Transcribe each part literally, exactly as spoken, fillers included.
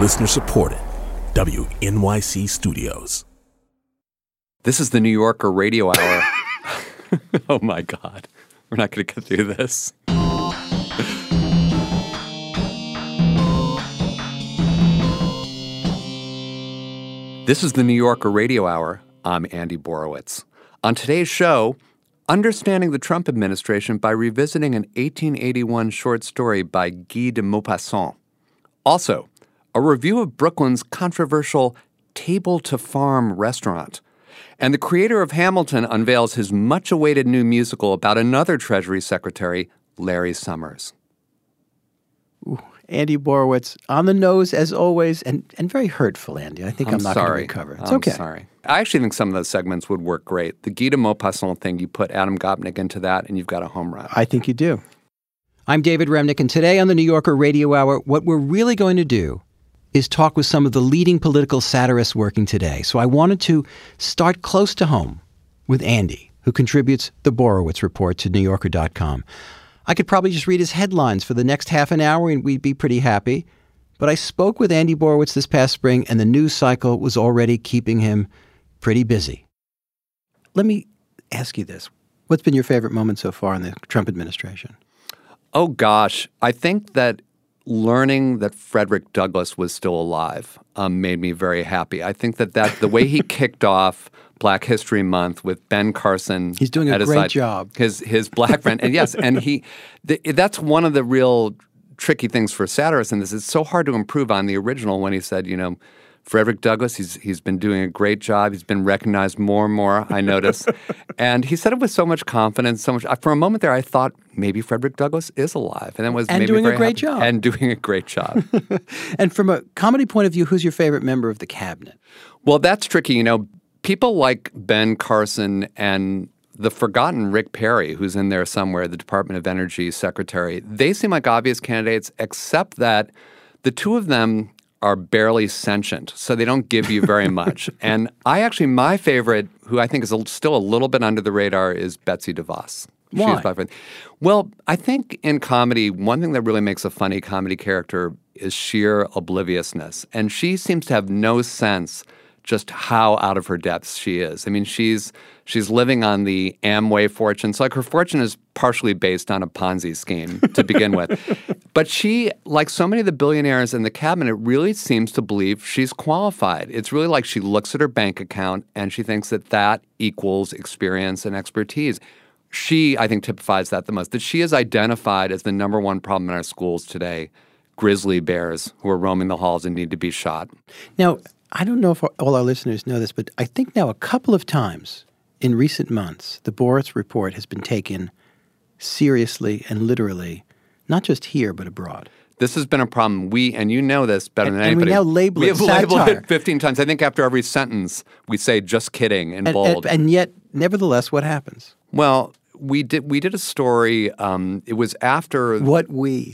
Listener supported. W N Y C Studios. This is the New Yorker Radio Hour. Oh, my God. We're not going to get through this. This is the New Yorker Radio Hour. I'm Andy Borowitz. On today's show, understanding the Trump administration by revisiting an eighteen eighty-one short story by Guy de Maupassant. Also, a review of Brooklyn's controversial Table to Farm restaurant. And the creator of Hamilton unveils his much-awaited new musical about another Treasury Secretary, Larry Summers. Ooh, Andy Borowitz, on the nose as always, and, and very hurtful, Andy. I think I'm, I'm not sorry. going to recover. It's I'm okay. sorry. I actually think some of those segments would work great. The Guy de Maupassant thing, you put Adam Gopnik into that, and you've got a home run. I think you do. I'm David Remnick, and today on the New Yorker Radio Hour, what we're really going to do is talk with some of the leading political satirists working today. So I wanted to start close to home with Andy, who contributes the Borowitz Report to New Yorker dot com. I could probably just read his headlines for the next half an hour and we'd be pretty happy. But I spoke with Andy Borowitz this past spring, and the news cycle was already keeping him pretty busy. Let me ask you this. What's been your favorite moment so far in the Trump administration? Oh, gosh. I think that learning that Frederick Douglass was still alive um, made me very happy. I think that, that the way he kicked off Black History Month with Ben Carson. He's doing a at his great side, job. His his black friend. And yes, and he th- that's one of the real tricky things for satirists in this. It's so hard to improve on the original when he said, you know, Frederick Douglass, he's he's been doing a great job. He's been recognized more and more, I notice. And he said it with so much confidence, so much. For a moment there, I thought maybe Frederick Douglass is alive. And that was and made doing me very a great happy. job. And doing a great job. And from a comedy point of view, who's your favorite member of the cabinet? Well, that's tricky. You know, people like Ben Carson and the forgotten Rick Perry, who's in there somewhere, the Department of Energy secretary, they seem like obvious candidates, except that the two of them are barely sentient, so they don't give you very much. And I actually, my favorite, who I think is a, still a little bit under the radar, is Betsy DeVos. Why? She's my favorite. Well, I think in comedy, one thing that really makes a funny comedy character is sheer obliviousness. And she seems to have no sense just how out of her depths she is. I mean, she's she's living on the Amway fortune. So like her fortune is partially based on a Ponzi scheme to begin with. But she, like so many of the billionaires in the cabinet, really seems to believe she's qualified. It's really like she looks at her bank account and she thinks that that equals experience and expertise. She, I think, typifies that the most, that she is identified as the number one problem in our schools today, grizzly bears who are roaming the halls and need to be shot. Now, I don't know if all our listeners know this, but I think now a couple of times in recent months, the Borowitz Report has been taken seriously and literally, not just here, but abroad. This has been a problem. We, and you know this better and, than and anybody. we now label we it have labeled satire. it fifteen times. I think after every sentence, we say "just kidding" in and, bold. And, and yet, nevertheless, what happens? Well, we did we did a story. Um, it was after what we.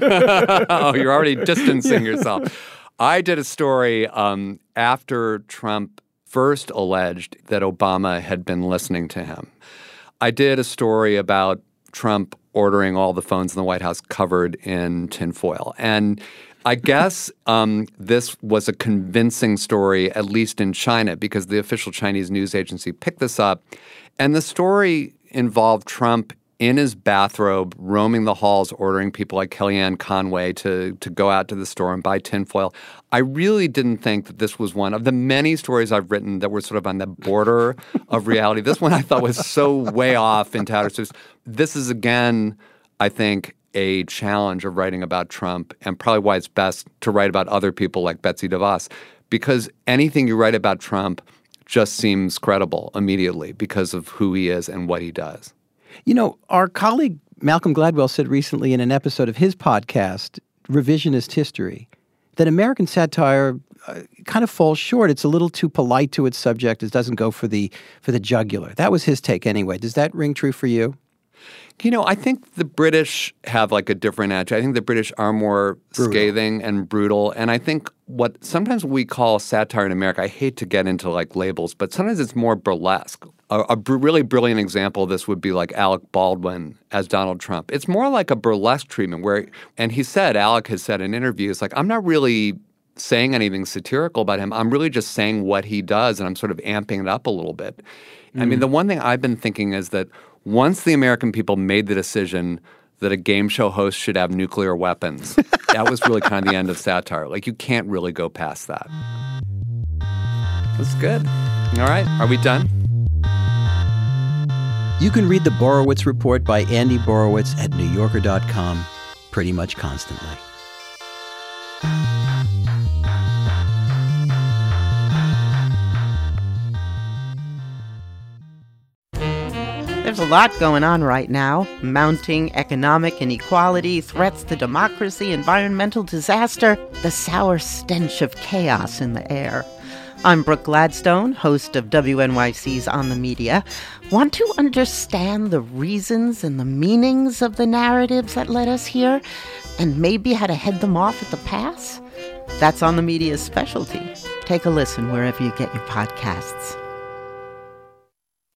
Oh, you're already distancing yourself. I did a story um, after Trump first alleged that Obama had been listening to him. I did a story about Trump ordering all the phones in the White House covered in tinfoil. And I guess um, this was a convincing story, at least in China, because the official Chinese news agency picked this up. And the story involved Trump in his bathrobe, roaming the halls, ordering people like Kellyanne Conway to, to go out to the store and buy tinfoil. I really didn't think that this was one of the many stories I've written that were sort of on the border of reality. This one I thought was so way off into outer space. This is, again, I think, a challenge of writing about Trump, and probably why it's best to write about other people like Betsy DeVos, because anything you write about Trump just seems credible immediately because of who he is and what he does. You know, our colleague Malcolm Gladwell said recently in an episode of his podcast, Revisionist History, that American satire uh, kind of falls short. It's a little too polite to its subject. It doesn't go for the for the jugular. That was his take anyway. Does that ring true for you? You know, I think the British have like a different attitude. I think the British are more brutal. scathing and brutal. And I think what sometimes we call satire in America, I hate to get into like labels, but sometimes it's more burlesque. A, a br- really brilliant example of this would be like Alec Baldwin as Donald Trump. It's more like a burlesque treatment where, and he said, Alec has said in interviews, like, I'm not really saying anything satirical about him. I'm really just saying what he does, and I'm sort of amping it up a little bit. Mm. I mean, the one thing I've been thinking is that once the American people made the decision that a game show host should have nuclear weapons, that was really kind of the end of satire. Like, you can't really go past that. That's good. All right. Are we done? You can read the Borowitz Report by Andy Borowitz at new yorker dot com pretty much constantly. There's a lot going on right now. Mounting economic inequality, threats to democracy, environmental disaster, the sour stench of chaos in the air. I'm Brooke Gladstone, host of W N Y C's On the Media. Want to understand the reasons and the meanings of the narratives that led us here, and maybe how to head them off at the pass? That's On the Media's specialty. Take a listen wherever you get your podcasts.